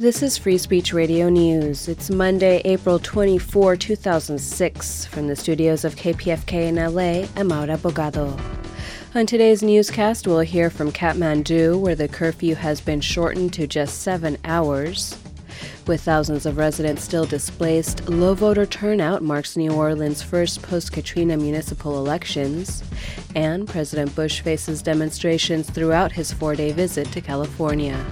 This is Free Speech Radio News. It's Monday, April 24, 2006. From the studios of KPFK in LA, I'm Maura Bogado. On today's newscast, we'll hear from Kathmandu, where the curfew has been shortened to just 7 hours. With thousands of residents still displaced, low voter turnout marks New Orleans' first post-Katrina municipal elections. And President Bush faces demonstrations throughout his 4-day visit to California.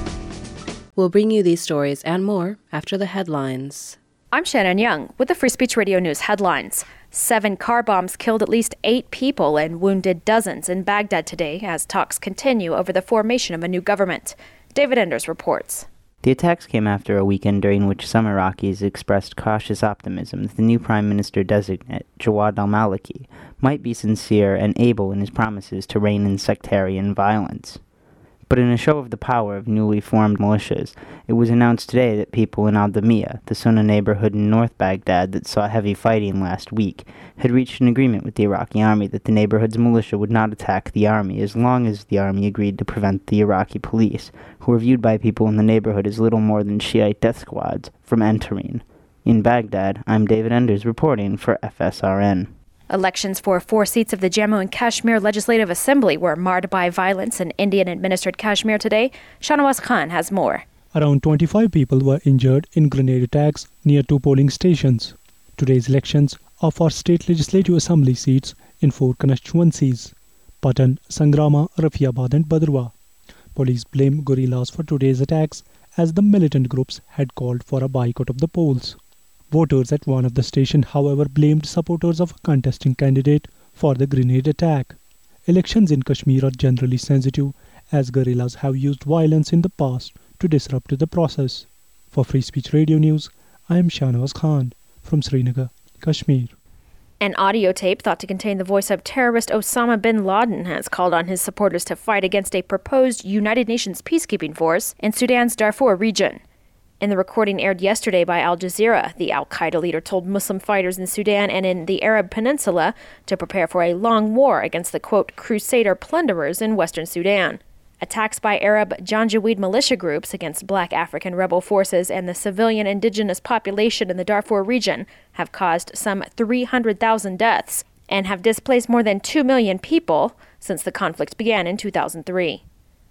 We'll bring you these stories and more after the headlines. I'm Shannon Young with the Free Speech Radio News headlines. 7 car bombs killed at least 8 people and wounded dozens in Baghdad today as talks continue over the formation of a new government. David Enders reports. The attacks came after a weekend during which some Iraqis expressed cautious optimism that the new Prime Minister-designate, Jawad al-Maliki, might be sincere and able in his promises to rein in sectarian violence. But in a show of the power of newly formed militias, it was announced today that people in Al-Damiyah, the Sunnah neighborhood in North Baghdad that saw heavy fighting last week, had reached an agreement with the Iraqi army that the neighborhood's militia would not attack the army as long as the army agreed to prevent the Iraqi police, who were viewed by people in the neighborhood as little more than Shiite death squads, from entering. In Baghdad, I'm David Enders reporting for FSRN. Elections for 4 seats of the Jammu and Kashmir Legislative Assembly were marred by violence in Indian-administered Kashmir today. Shahnawaz Khan has more. Around 25 people were injured in grenade attacks near 2 polling stations. Today's elections are for state legislative assembly seats in 4 constituencies: Patan, Sangrama, Rafiabad and Badrua. Police blame guerrillas for today's attacks as the militant groups had called for a boycott of the polls. Voters at one of the stations, however, blamed supporters of a contesting candidate for the grenade attack. Elections in Kashmir are generally sensitive, as guerrillas have used violence in the past to disrupt the process. For Free Speech Radio News, I am Shahnawaz Khan from Srinagar, Kashmir. An audio tape thought to contain the voice of terrorist Osama bin Laden has called on his supporters to fight against a proposed United Nations peacekeeping force in Sudan's Darfur region. In the recording aired yesterday by Al Jazeera, the al-Qaeda leader told Muslim fighters in Sudan and in the Arab Peninsula to prepare for a long war against the, quote, crusader plunderers in western Sudan. Attacks by Arab Janjaweed militia groups against black African rebel forces and the civilian indigenous population in the Darfur region have caused some 300,000 deaths and have displaced more than 2 million people since the conflict began in 2003.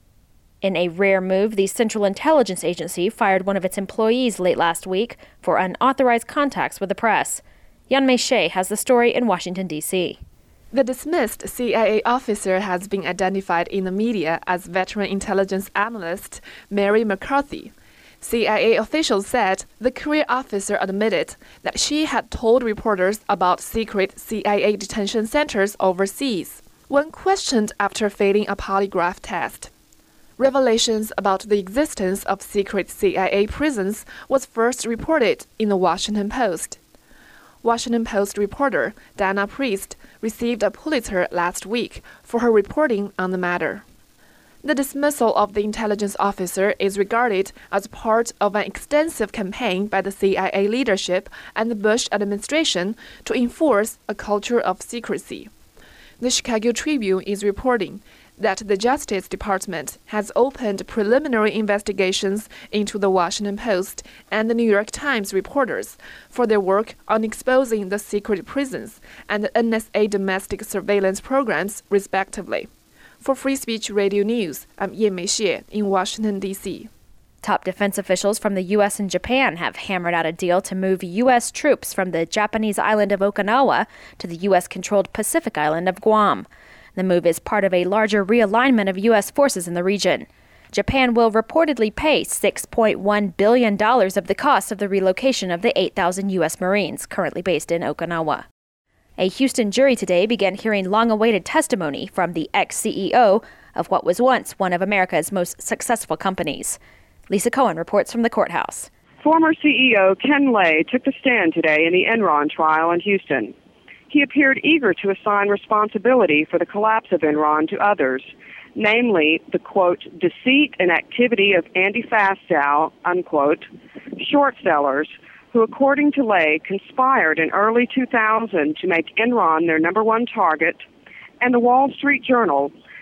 In a rare move, the Central Intelligence Agency fired one of its employees late last week for unauthorized contacts with the press. Yanmei Shea has the story in Washington, D.C. The dismissed CIA officer has been identified in the media as veteran intelligence analyst Mary McCarthy. CIA officials said the career officer admitted that she had told reporters about secret CIA detention centers overseas when questioned after failing a polygraph test. Revelations about the existence of secret CIA prisons was first reported in the Washington Post. Washington Post reporter Dana Priest received a Pulitzer last week for her reporting on the matter. The dismissal of the intelligence officer is regarded as part of an extensive campaign by the CIA leadership and the Bush administration to enforce a culture of secrecy. The Chicago Tribune is reporting that the Justice Department has opened preliminary investigations into the Washington Post and the New York Times reporters for their work on exposing the secret prisons and the NSA domestic surveillance programs, respectively. For Free Speech Radio News, I'm Yanmei Xie in Washington, D.C. Top defense officials from the U.S. and Japan have hammered out a deal to move U.S. troops from the Japanese island of Okinawa to the U.S.-controlled Pacific island of Guam. The move is part of a larger realignment of U.S. forces in the region. Japan will reportedly pay $6.1 billion of the cost of the relocation of the 8,000 U.S. Marines currently based in Okinawa. A Houston jury today began hearing long-awaited testimony from the ex-CEO of what was once one of America's most successful companies. Lisa Cohen reports from the courthouse. Former CEO Ken Lay took the stand today in the Enron trial in Houston. He appeared eager to assign responsibility for the collapse of Enron to others, namely the, quote, deceit and activity of Andy Fastow, unquote, short sellers who, according to Lay, conspired in early 2000 to make Enron their number one target, and the Wall Street Journal,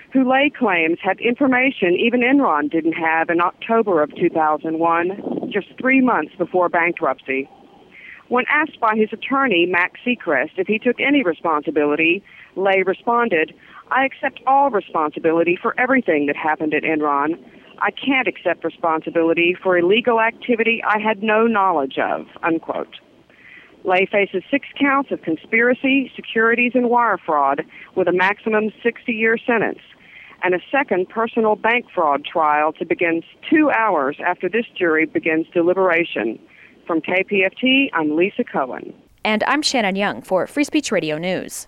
who Lay claims have information even Enron didn't have in October of 2001, just 3 months before bankruptcy. When asked by his attorney, Max Seacrest, if he took any responsibility, Lay responded, "I accept all responsibility for everything that happened at Enron. I can't accept responsibility for illegal activity I had no knowledge of," unquote. Lay faces 6 counts of conspiracy, securities, and wire fraud with a maximum 60-year sentence, and a second personal bank fraud trial to begin 2 hours after this jury begins deliberation. From KPFT, I'm Lisa Cohen. And I'm Shannon Young for Free Speech Radio News.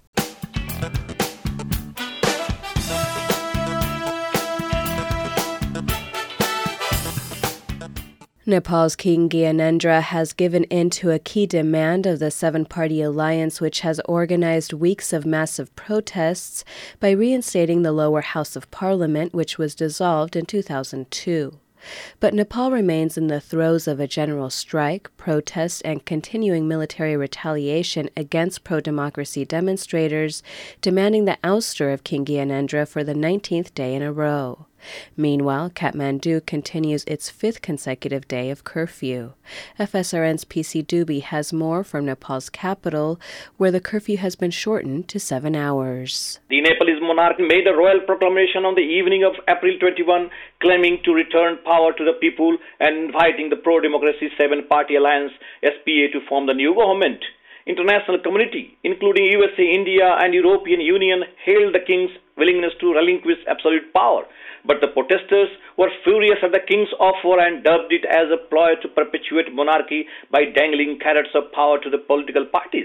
Nepal's King Gyanendra has given in to a key demand of the 7-party alliance, which has organized weeks of massive protests by reinstating the lower house of parliament, which was dissolved in 2002. But Nepal remains in the throes of a general strike, protest, and continuing military retaliation against pro-democracy demonstrators, demanding the ouster of King Gyanendra for the 19th day in a row. Meanwhile, Kathmandu continues its 5th consecutive day of curfew. FSRN's PC Dubey has more from Nepal's capital, where the curfew has been shortened to 7 hours. The Nepalese monarch made a royal proclamation on the evening of April 21, claiming to return power to the people and inviting the pro-democracy 7-party alliance SPA to form the new government. International community, including USA, India, and European Union, hailed the king's willingness to relinquish absolute power. But the protesters were furious at the king's offer and dubbed it as a ploy to perpetuate monarchy by dangling carrots of power to the political parties.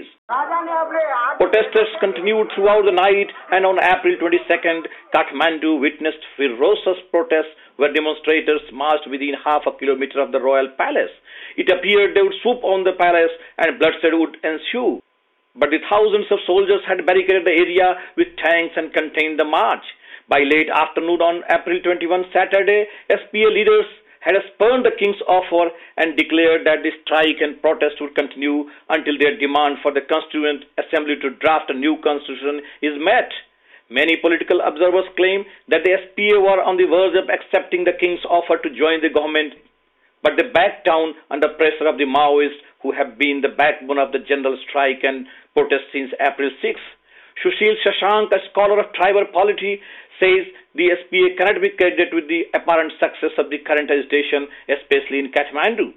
Protesters continued throughout the night, and on April 22nd, Kathmandu witnessed ferocious protests where demonstrators marched within half a kilometer of the royal palace. It appeared they would swoop on the palace and bloodshed would ensue. But the thousands of soldiers had barricaded the area with tanks and contained the march. By late afternoon on April 21, Saturday, SPA leaders had spurned the king's offer and declared that the strike and protest would continue until their demand for the Constituent Assembly to draft a new constitution is met. Many political observers claim that the SPA were on the verge of accepting the king's offer to join the government, but they backed down under pressure of the Maoists, who have been the backbone of the general strike and protest since April 6. Sushil Shashank, a scholar of tribal polity, says the SPA cannot be credited with the apparent success of the current agitation, especially in Kathmandu.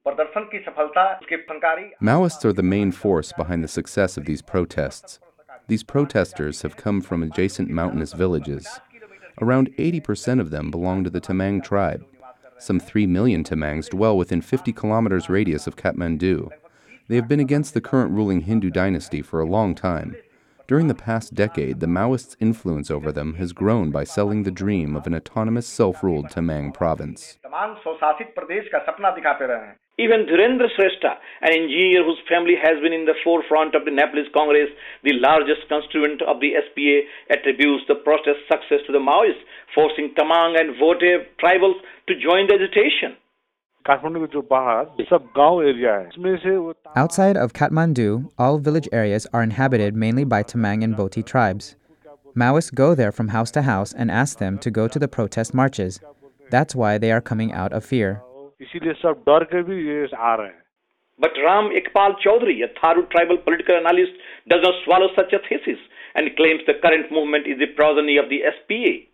Maoists are the main force behind the success of these protests. These protesters have come from adjacent mountainous villages. Around 80% of them belong to the Tamang tribe. Some 3 million Tamangs dwell within 50 kilometers radius of Kathmandu. They have been against the current ruling Hindu dynasty for a long time. During the past decade, the Maoists' influence over them has grown by selling the dream of an autonomous, self-ruled Tamang province. Even Dhirendra Shrestha, an engineer whose family has been in the forefront of the Nepalese Congress, the largest constituent of the SPA, attributes the protest success to the Maoists, forcing Tamang and Vote tribals to join the agitation. Outside of Kathmandu, all village areas are inhabited mainly by Tamang and Boti tribes. Maoists go there from house to house and ask them to go to the protest marches. That's why they are coming out of fear. But Ram Ekpal Chaudhary, a Tharu tribal political analyst, does not swallow such a thesis and claims the current movement is the progeny of the SPA.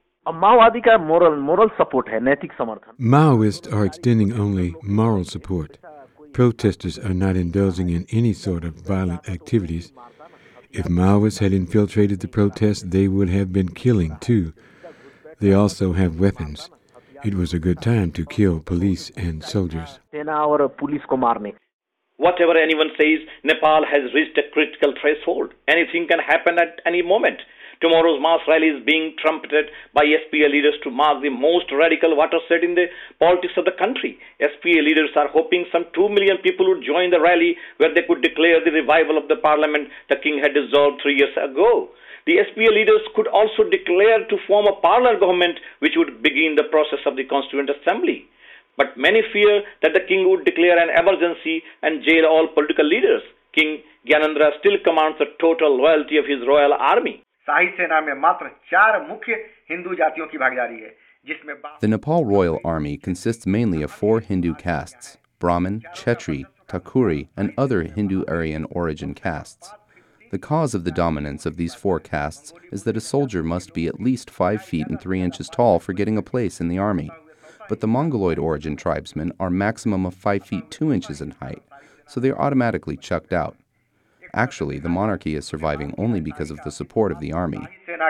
Maoists are extending only moral support. Protesters are not indulging in any sort of violent activities. If Maoists had infiltrated the protests, they would have been killing too. They also have weapons. It was a good time to kill police and soldiers. Whatever anyone says, Nepal has reached a critical threshold. Anything can happen at any moment. Tomorrow's mass rally is being trumpeted by SPA leaders to mark the most radical watershed in the politics of the country. SPA leaders are hoping some 2 million people would join the rally, where they could declare the revival of the parliament the king had dissolved 3 years ago. The SPA leaders could also declare to form a parallel government which would begin the process of the Constituent Assembly. But many fear that the king would declare an emergency and jail all political leaders. King Gyanendra still commands the total loyalty of his royal army. The Nepal Royal Army consists mainly of 4 Hindu castes: Brahmin, Kshetri, Thakuri, and other Hindu-Aryan origin castes. The cause of the dominance of these 4 castes is that a soldier must be at least 5 feet and 3 inches tall for getting a place in the army. But the Mongoloid origin tribesmen are maximum of 5 feet 2 inches in height, so they are automatically chucked out. Actually, the monarchy is surviving only because of the support of the army.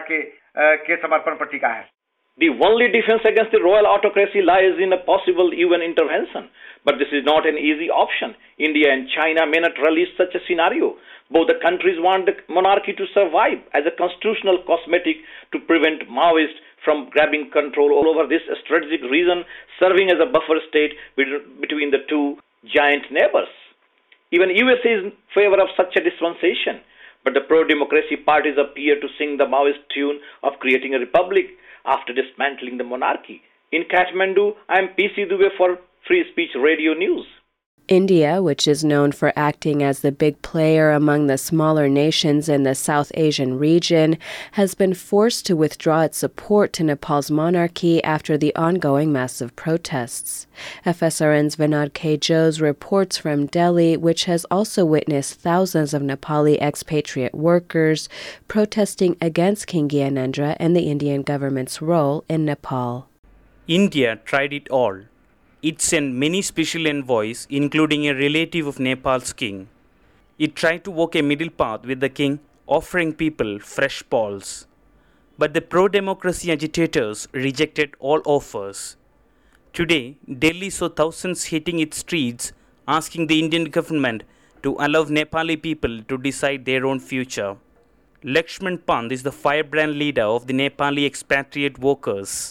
The only defense against the royal autocracy lies in a possible UN intervention. But this is not an easy option. India and China may not relish such a scenario. Both the countries want the monarchy to survive as a constitutional cosmetic to prevent Maoists from grabbing control all over this strategic reason, serving as a buffer state between the two giant neighbors. Even USA is in favor of such a dispensation. But the pro-democracy parties appear to sing the Maoist tune of creating a republic after dismantling the monarchy. In Kathmandu, I am PC Dubey for Free Speech Radio News. India, which is known for acting as the big player among the smaller nations in the South Asian region, has been forced to withdraw its support to Nepal's monarchy after the ongoing massive protests. FSRN's Vinod K. Jose reports from Delhi, which has also witnessed thousands of Nepali expatriate workers protesting against King Gyanendra and the Indian government's role in Nepal. India tried it all. It sent many special envoys, including a relative of Nepal's king. It tried to walk a middle path with the king, offering people fresh balls. But the pro-democracy agitators rejected all offers. Today, Delhi saw thousands hitting its streets, asking the Indian government to allow Nepali people to decide their own future. Lakshman Pant is the firebrand leader of the Nepali expatriate workers.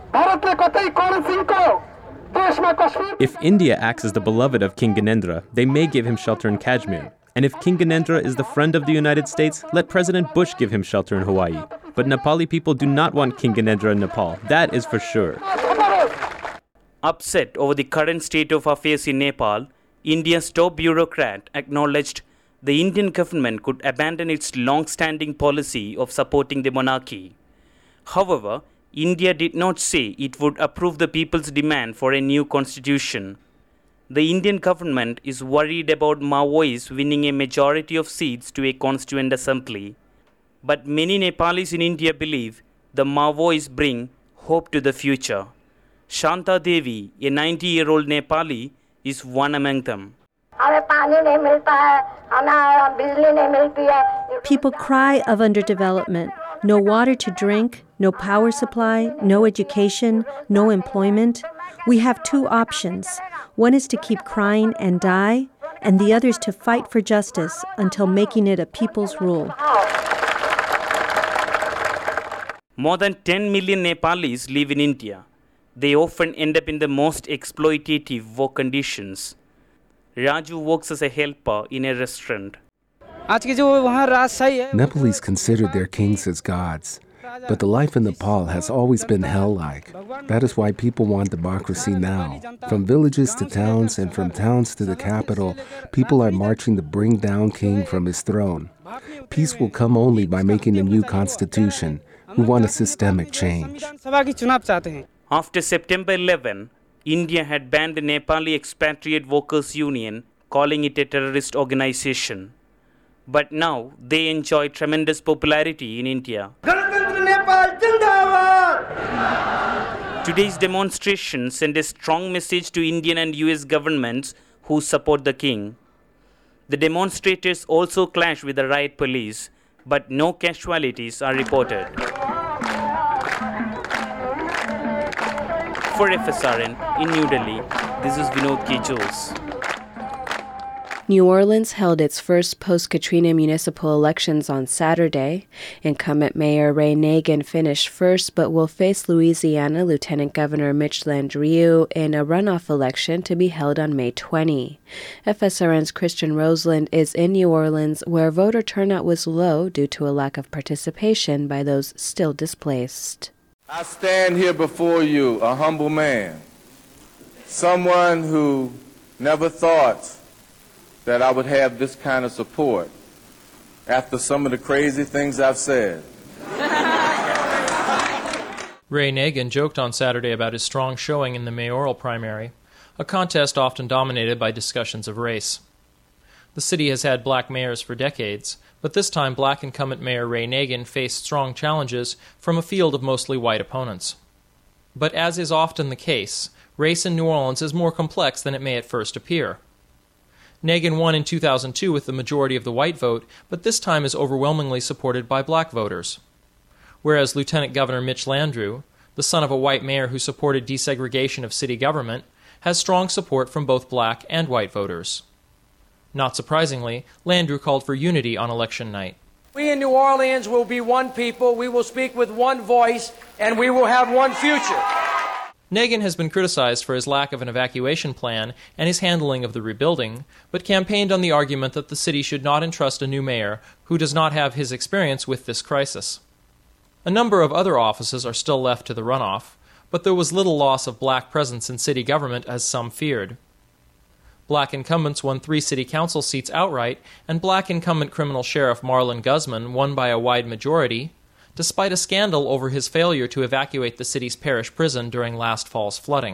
If India acts as the beloved of King Gyanendra, they may give him shelter in Kashmir. And if King Gyanendra is the friend of the United States, let President Bush give him shelter in Hawaii. But Nepali people do not want King Gyanendra in Nepal. That is for sure. Upset over the current state of affairs in Nepal, India's top bureaucrat acknowledged the Indian government could abandon its long-standing policy of supporting the monarchy. However, India did not say it would approve the people's demand for a new constitution. The Indian government is worried about Maoists winning a majority of seats to a constituent assembly. But many Nepalis in India believe the Maoists bring hope to the future. Shanta Devi, a 90-year-old Nepali, is one among them. People cry of underdevelopment. No water to drink, no power supply, no education, no employment. We have 2 options. One is to keep crying and die, and the other is to fight for justice until making it a people's rule. More than 10 million Nepalis live in India. They often end up in the most exploitative work conditions. Raju works as a helper in a restaurant. Nepalese considered their kings as gods, but the life in Nepal has always been hell-like. That is why people want democracy now. From villages to towns and from towns to the capital, people are marching to bring down king from his throne. Peace will come only by making a new constitution. We want a systemic change. After September 11, India had banned the Nepali Expatriate Workers Union, calling it a terrorist organization. But now they enjoy tremendous popularity in India. Today's demonstration sent a strong message to Indian and US governments who support the king. The demonstrators also clashed with the riot police, but no casualties are reported. For FSRN in New Delhi, this is Vinod K. Jose. New Orleans held its first post-Katrina municipal elections on Saturday. Incumbent Mayor Ray Nagin finished first, but will face Louisiana Lieutenant Governor Mitch Landrieu in a runoff election to be held on May 20. FSRN's Christian Roseland is in New Orleans, where voter turnout was low due to a lack of participation by those still displaced. I stand here before you, a humble man, someone who never thought that I would have this kind of support after some of the crazy things I've said. Ray Nagin joked on Saturday about his strong showing in the mayoral primary, a contest often dominated by discussions of race. The city has had black mayors for decades, but this time black incumbent Mayor Ray Nagin faced strong challenges from a field of mostly white opponents. But as is often the case, race in New Orleans is more complex than it may at first appear. Nagin won in 2002 with the majority of the white vote, but this time is overwhelmingly supported by black voters. Whereas Lieutenant Governor Mitch Landrieu, the son of a white mayor who supported desegregation of city government, has strong support from both black and white voters. Not surprisingly, Landrieu called for unity on election night. We in New Orleans will be one people, we will speak with one voice, and we will have one future. Nagin has been criticized for his lack of an evacuation plan and his handling of the rebuilding, but campaigned on the argument that the city should not entrust a new mayor who does not have his experience with this crisis. A number of other offices are still left to the runoff, but there was little loss of black presence in city government as some feared. Black incumbents won 3 city council seats outright, and black incumbent criminal sheriff Marlon Guzman won by a wide majority, despite a scandal over his failure to evacuate the city's parish prison during last fall's flooding.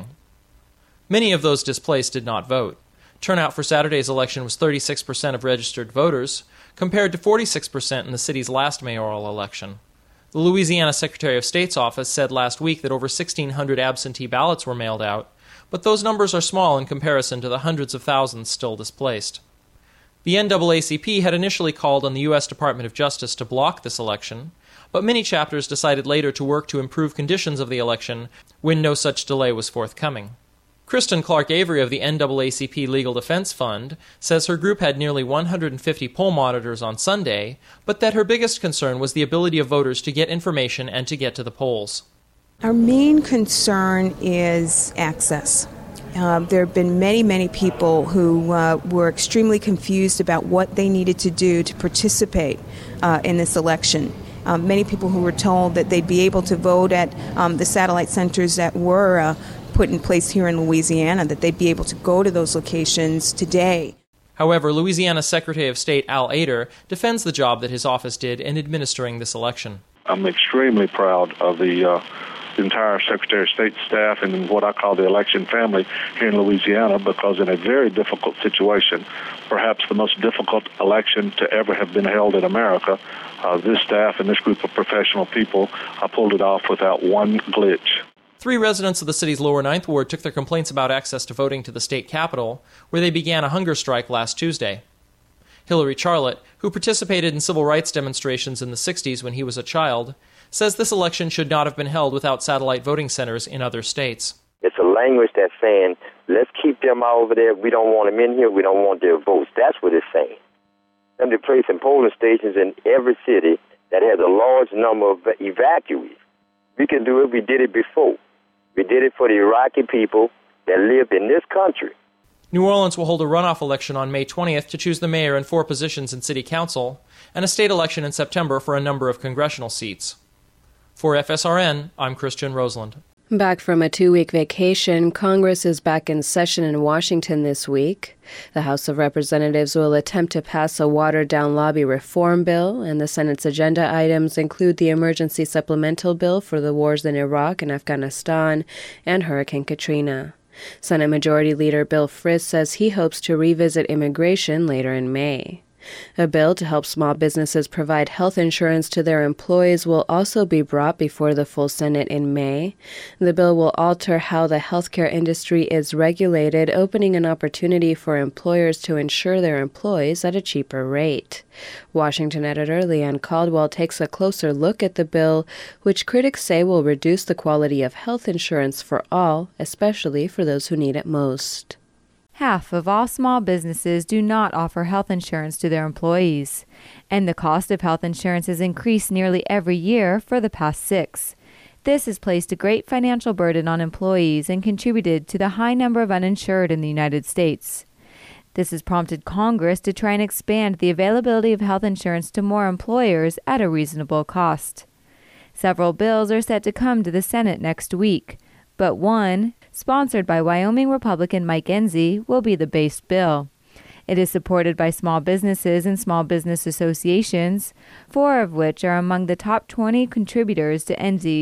Many of those displaced did not vote. Turnout for Saturday's election was 36% of registered voters, compared to 46% in the city's last mayoral election. The Louisiana Secretary of State's office said last week that over 1,600 absentee ballots were mailed out, but those numbers are small in comparison to the hundreds of thousands still displaced. The NAACP had initially called on the U.S. Department of Justice to block this election, but many chapters decided later to work to improve conditions of the election when no such delay was forthcoming. Kristen Clark Avery of the NAACP Legal Defense Fund says her group had nearly 150 poll monitors on Sunday, but that her biggest concern was the ability of voters to get information and to get to the polls. Our main concern is access. There have been many people who were extremely confused about what they needed to do to participate in this election. Many people who were told that they'd be able to vote at the satellite centers that were put in place here in Louisiana, that they'd be able to go to those locations today. However, Louisiana Secretary of State Al Ader defends the job that his office did in administering this election. I'm extremely proud of the entire Secretary of State staff and what I call the election family here in Louisiana, because in a very difficult situation, perhaps the most difficult election to ever have been held in America, this staff and this group of professional people pulled it off without one glitch. 3 residents of the city's lower Ninth Ward took their complaints about access to voting to the state capitol, where they began a hunger strike last Tuesday. Hillary Charlotte, who participated in civil rights demonstrations in the 60s when he was a child, says this election should not have been held without satellite voting centers in other states. It's a language that's saying, let's keep them over there. We don't want them in here. We don't want their votes. That's what it's saying. And they're placing polling stations in every city that has a large number of evacuees. We can do it. We did it before. We did it for the Iraqi people that lived in this country. New Orleans will hold a runoff election on May 20th to choose the mayor and 4 positions in city council, and a state election in September for a number of congressional seats. For FSRN, I'm Christian Roseland. Back from a 2-week vacation, Congress is back in session in Washington this week. The House of Representatives will attempt to pass a watered-down lobby reform bill, and the Senate's agenda items include the emergency supplemental bill for the wars in Iraq and Afghanistan and Hurricane Katrina. Senate Majority Leader Bill Frist says he hopes to revisit immigration later in May. A bill to help small businesses provide health insurance to their employees will also be brought before the full Senate in May. The bill will alter how the healthcare industry is regulated, opening an opportunity for employers to insure their employees at a cheaper rate. Washington editor Leanne Caldwell takes a closer look at the bill, which critics say will reduce the quality of health insurance for all, especially for those who need it most. Half of all small businesses do not offer health insurance to their employees, and the cost of health insurance has increased nearly every year for the past 6. This has placed a great financial burden on employees and contributed to the high number of uninsured in the United States. This has prompted Congress to try and expand the availability of health insurance to more employers at a reasonable cost. Several bills are set to come to the Senate next week, but one, sponsored by Wyoming Republican Mike Enzi, will be the base bill. It is supported by small businesses and small business associations, 4 of which are among the top 20 contributors to Enzi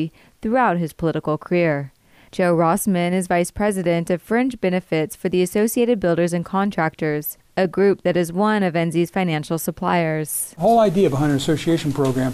throughout his political career. Joe Rossman is vice president of Fringe Benefits for the Associated Builders and Contractors, a group that is one of NZ's financial suppliers. The whole idea behind an association program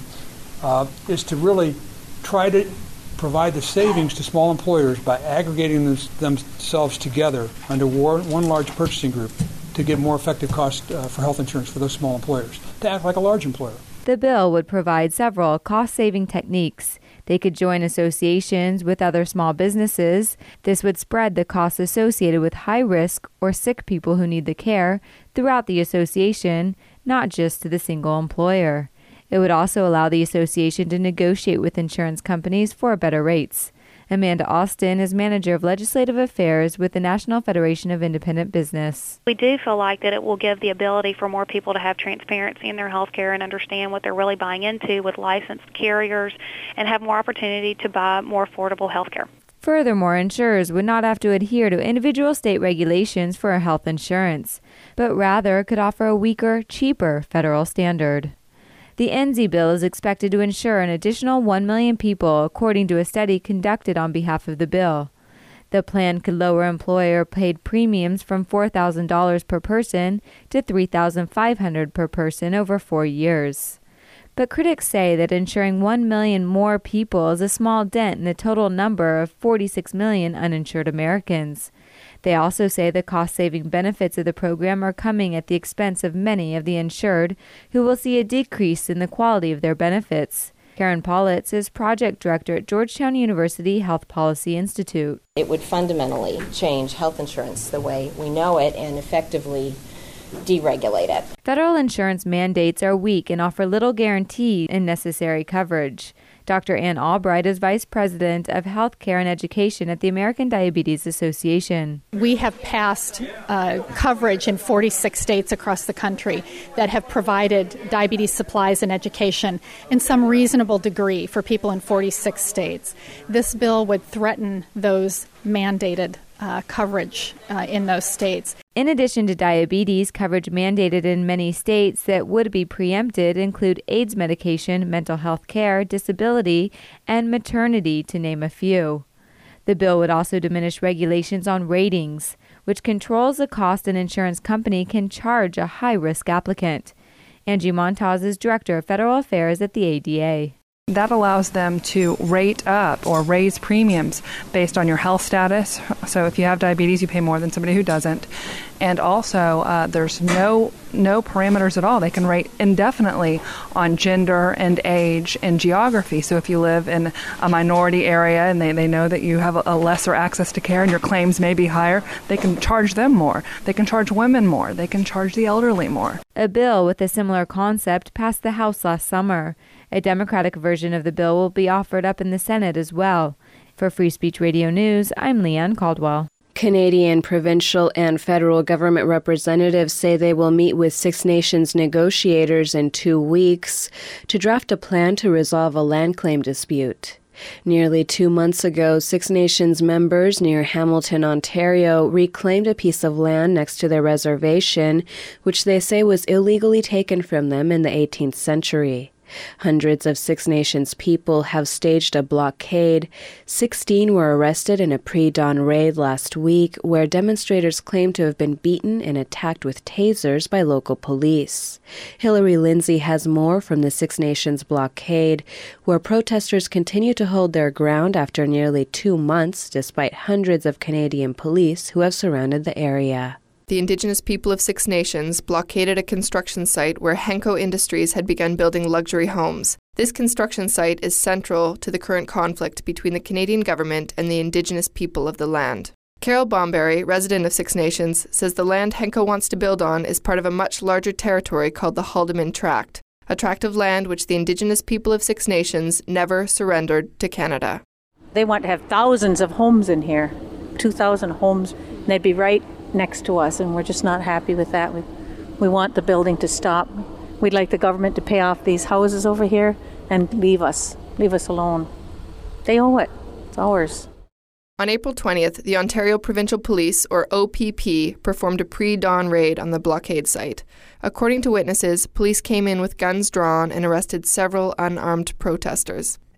is to really try to provide the savings to small employers by aggregating themselves together under one large purchasing group to get more effective cost for health insurance for those small employers, to act like a large employer. The bill would provide several cost-saving techniques. They could join associations with other small businesses. This would spread the costs associated with high-risk or sick people who need the care throughout the association, not just to the single employer. It would also allow the association to negotiate with insurance companies for better rates. Amanda Austin is Manager of Legislative Affairs with the National Federation of Independent Business. We do feel like that it will give the ability for more people to have transparency in their health care and understand what they're really buying into with licensed carriers and have more opportunity to buy more affordable health care. Furthermore, insurers would not have to adhere to individual state regulations for health insurance, but rather could offer a weaker, cheaper federal standard. The NZ bill is expected to insure an additional 1 million people, according to a study conducted on behalf of the bill. The plan could lower employer-paid premiums from $4,000 per person to $3,500 per person over 4 years. But critics say that insuring 1 million more people is a small dent in the total number of 46 million uninsured Americans. They also say the cost-saving benefits of the program are coming at the expense of many of the insured, who will see a decrease in the quality of their benefits. Karen Politz is project director at Georgetown University Health Policy Institute. It would fundamentally change health insurance the way we know it and effectively deregulate it. Federal insurance mandates are weak and offer little guarantee in necessary coverage. Dr. Ann Albright is Vice President of Healthcare and Education at the American Diabetes Association. We have passed coverage in 46 states across the country that have provided diabetes supplies and education in some reasonable degree for people in 46 states. This bill would threaten those mandated coverage in those states. In addition to diabetes, coverage mandated in many states that would be preempted include AIDS medication, mental health care, disability, and maternity, to name a few. The bill would also diminish regulations on ratings, which controls the cost an insurance company can charge a high-risk applicant. Angie Montaz is Director of Federal Affairs at the ADA. That allows them to rate up or raise premiums based on your health status. So if you have diabetes, you pay more than somebody who doesn't. And also, there's no parameters at all. They can rate indefinitely on gender and age and geography. So if you live in a minority area and they know that you have a lesser access to care and your claims may be higher, they can charge them more. They can charge women more. They can charge the elderly more. A bill with a similar concept passed the House last summer. A Democratic version of the bill will be offered up in the Senate as well. For Free Speech Radio News, I'm Leanne Caldwell. Canadian, provincial, and federal government representatives say they will meet with Six Nations negotiators in 2 weeks to draft a plan to resolve a land claim dispute. Nearly 2 months ago, Six Nations members near Hamilton, Ontario, reclaimed a piece of land next to their reservation, which they say was illegally taken from them in the 18th century. Hundreds of Six Nations people have staged a blockade. 16 were arrested in a pre-dawn raid last week, where demonstrators claim to have been beaten and attacked with tasers by local police. Hillary Lindsay has more from the Six Nations blockade, where protesters continue to hold their ground after nearly 2 months, despite hundreds of Canadian police who have surrounded the area. The Indigenous people of Six Nations blockaded a construction site where Henko Industries had begun building luxury homes. This construction site is central to the current conflict between the Canadian government and the Indigenous people of the land. Carol Bomberry, resident of Six Nations, says the land Henko wants to build on is part of a much larger territory called the Haldimand Tract, a tract of land which the Indigenous people of Six Nations never surrendered to Canada. They want to have thousands of homes in here, 2,000 homes, and they'd be right next to us, and we're just not happy with that. We want the building to stop. We'd like the government to pay off these houses over here and leave us alone. They owe it. It's ours. On April 20th, the Ontario Provincial Police, or OPP, performed a pre-dawn raid on the blockade site. According to witnesses, police came in with guns drawn and arrested several unarmed protesters.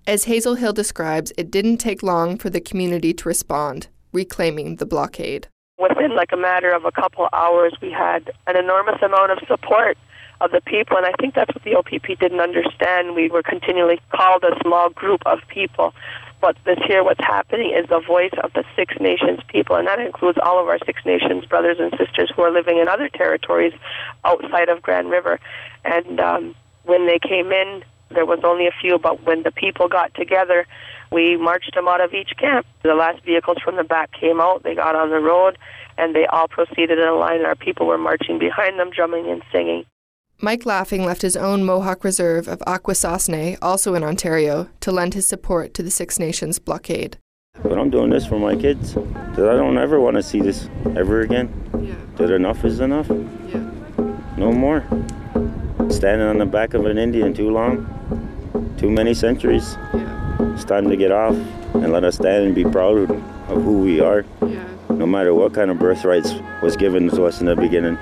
As Hazel Hill describes, it didn't take long for the community to respond, reclaiming the blockade. Within like a matter of a couple hours, we had an enormous amount of support of the people, and I think that's what the OPP didn't understand. We were continually called a small group of people, but what's happening is the voice of the Six Nations people, and that includes all of our Six Nations brothers and sisters who are living in other territories outside of Grand River. And when they came in, there was only a few, but when the people got together, we marched them out of each camp. The last vehicles from the back came out, they got on the road, and they all proceeded in a line, and our people were marching behind them, drumming and singing. Mike Laughing left his own Mohawk reserve of Akwesasne, also in Ontario, to lend his support to the Six Nations blockade. But I'm doing this for my kids, because I don't ever want to see this ever again. Yeah. That enough is enough. Yeah. No more. Standing on the back of an Indian too long, too many centuries. Yeah. It's time to get off and let us stand and be proud of who we are. Yeah. No matter what kind of birthrights was given to us in the beginning.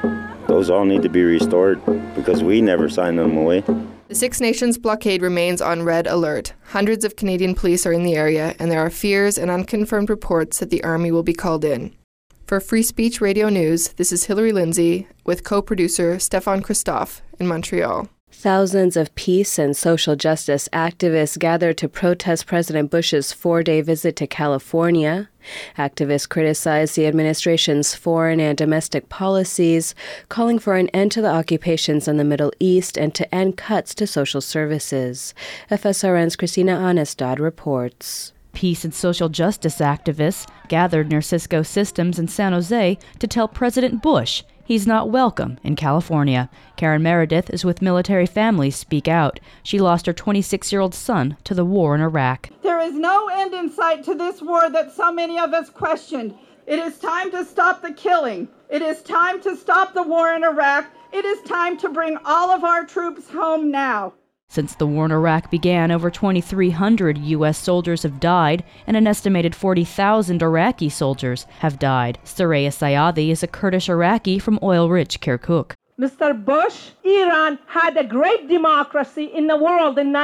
Those all need to be restored because we never signed them away. The Six Nations blockade remains on red alert. Hundreds of Canadian police are in the area, and there are fears and unconfirmed reports that the army will be called in. For Free Speech Radio News, this is Hilary Lindsay with co-producer Stefan Christophe in Montreal. Thousands of peace and social justice activists gathered to protest President Bush's 4-day visit to California. Activists criticized the administration's foreign and domestic policies, calling for an end to the occupations in the Middle East and to end cuts to social services. FSRN's Christina Anestad reports. Peace and social justice activists gathered near Cisco Systems in San Jose to tell President Bush he's not welcome in California. Karen Meredith is with Military Families Speak Out. She lost her 26-year-old son to the war in Iraq. There is no end in sight to this war that so many of us questioned. It is time to stop the killing. It is time to stop the war in Iraq. It is time to bring all of our troops home now. Since the war in Iraq began, over 2,300 U.S. soldiers have died, and an estimated 40,000 Iraqi soldiers have died. Soraya Sayadi is a Kurdish Iraqi from oil-rich Kirkuk. Mr. Bush, Iran had a great democracy in the world in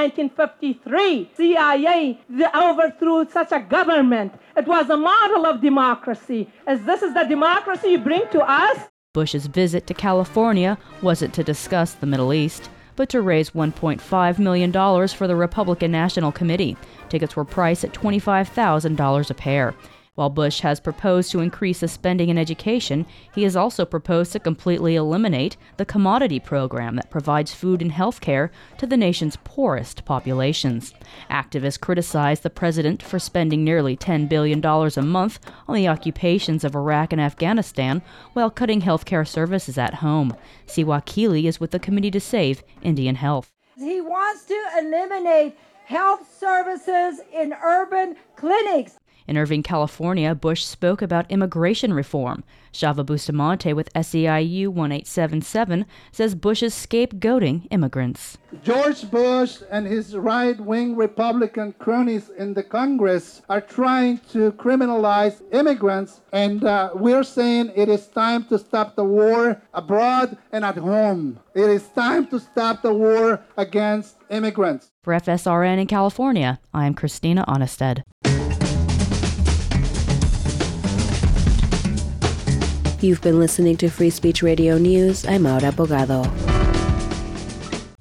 1953. CIA overthrew such a government. It was a model of democracy. As this is the democracy you bring to us? Bush's visit to California wasn't to discuss the Middle East, but to raise $1.5 million for the Republican National Committee. Tickets were priced at $25,000 a pair. While Bush has proposed to increase the spending in education, he has also proposed to completely eliminate the commodity program that provides food and health care to the nation's poorest populations. Activists criticize the president for spending nearly $10 billion a month on the occupations of Iraq and Afghanistan while cutting health care services at home. Siwa Keeley is with the Committee to Save Indian Health. He wants to eliminate health services in urban clinics. In Irvine, California, Bush spoke about immigration reform. Shava Bustamante with SEIU 1877 says Bush is scapegoating immigrants. George Bush and his right-wing Republican cronies in the Congress are trying to criminalize immigrants, and we're saying it is time to stop the war abroad and at home. It is time to stop the war against immigrants. For FSRN in California, I am Christina Onnested. You've been listening to Free Speech Radio News. I'm Maura Bogado.